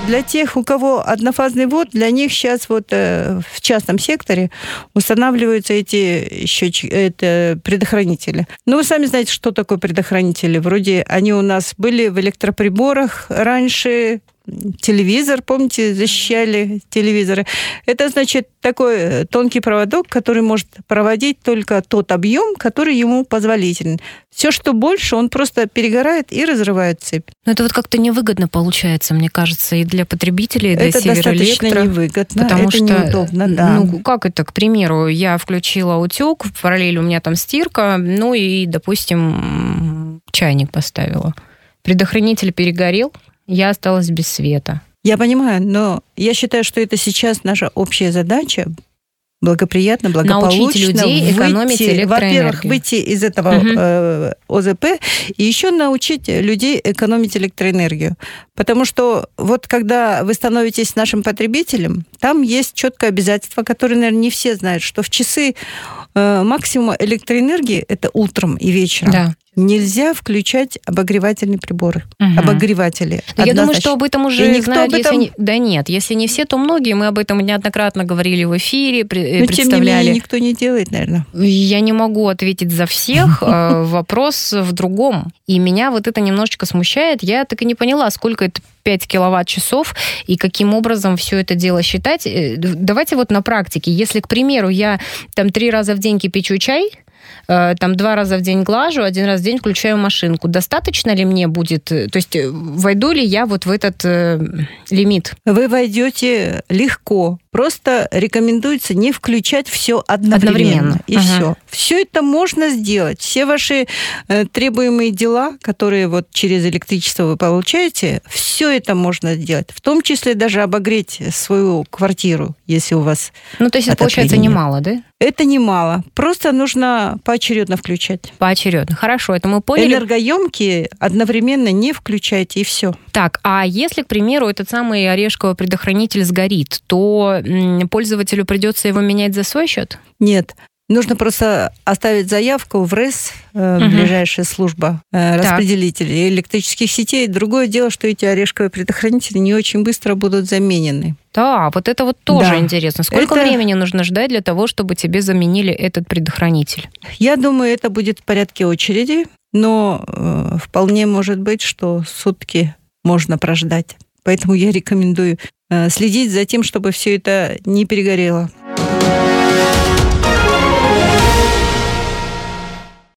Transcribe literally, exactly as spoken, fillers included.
для тех, у кого однофазный ввод, для них сейчас вот э, в частном секторе устанавливаются эти счетчики, это предохранители. Но вы сами знаете, что такое предохранители. Вроде они у нас были в электроприборах раньше. Телевизор, помните, защищали телевизоры. Это, значит, такой тонкий проводок, который может проводить только тот объем, который ему позволителен. Все, что больше, он просто перегорает и разрывает цепь. Но это вот как-то невыгодно получается, мне кажется, и для потребителей, и для это Североэлектро. Это достаточно невыгодно, потому это что, неудобно, да. Ну, как это, к примеру, я включила утюг, в параллели у меня там стирка, ну и, допустим, чайник поставила. Предохранитель перегорел, я осталась без света. Я понимаю, но я считаю, что это сейчас наша общая задача благоприятно, благополучно научить людей экономить выйти, электроэнергию. Во-первых, выйти из этого угу. э, ОЗП и еще научить людей экономить электроэнергию. Потому что вот когда вы становитесь нашим потребителем, там есть четкое обязательство, которое, наверное, не все знают, что в часы э, максимума электроэнергии это утром и вечером. Да. Нельзя включать обогревательные приборы, угу. обогреватели. Я думаю, что об этом уже и знают, об этом... если не... Да нет, если не все, то многие. Мы об этом неоднократно говорили в эфире, Но, представляли. тем не менее, никто не делает, наверное. Я не могу ответить за всех. Вопрос в другом. И меня вот это немножечко смущает. Я так и не поняла, сколько это пять киловатт-часов и каким образом все это дело считать. Давайте вот на практике. Если, к примеру, я там три раза в день кипячу чай, там два раза в день глажу, один раз в день включаю машинку. Достаточно ли мне будет? То есть войду ли я вот в этот э, лимит? Вы войдете легко. Просто рекомендуется не включать все одновременно. одновременно. И ага. все. Все это можно сделать. Все ваши э, требуемые дела, которые вот через электричество вы получаете, все это можно сделать. В том числе даже обогреть свою квартиру, если у вас Ну, то есть это получается немало, да? Это немало. Просто нужно поочередно включать. Поочередно. Хорошо, это мы поняли. Энергоемкие одновременно не включайте, и все. Так, а если, к примеру, этот самый орешковый предохранитель сгорит, то пользователю придется его менять за свой счет? Нет. Нужно просто оставить заявку в РЭС, э, угу. ближайшая служба э, распределителей электрических сетей. Другое дело, что эти орешковые предохранители не очень быстро будут заменены. Да, вот это вот тоже да. интересно. Сколько это... времени нужно ждать для того, чтобы тебе заменили этот предохранитель? Я думаю, это будет в порядке очереди, но э, вполне может быть, что сутки можно прождать. Поэтому я рекомендую э, следить за тем, чтобы все это не перегорело.